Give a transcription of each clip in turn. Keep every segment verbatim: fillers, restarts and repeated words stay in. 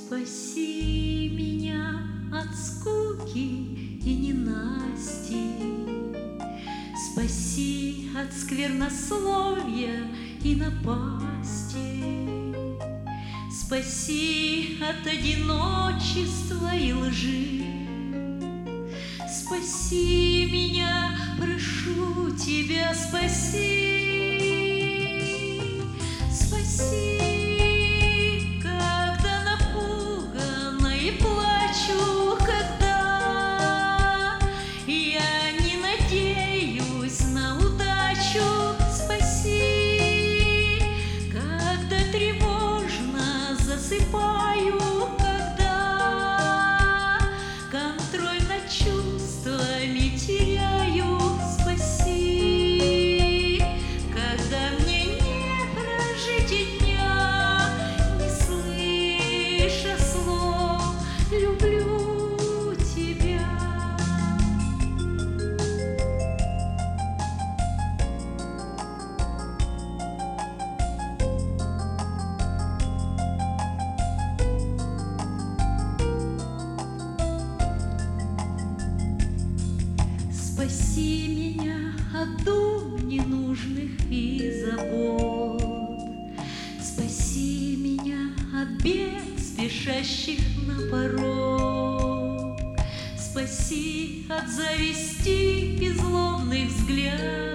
Спаси меня от скуки и ненасти, спаси от сквернословия и напасти, спаси от одиночества и лжи. Спаси меня, прошу тебя, спаси, спаси. Засыпаю, когда контроль над чувствами теряю. Спаси, когда мне не прожить и дня, не слыша слов «люблю тебя». Спаси меня от дум ненужных и забот, спаси меня от бед, спешащих на порог, спаси от зависти и злобных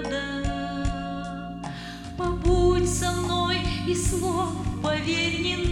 взглядов. Побудь со мной и слов, поверь, не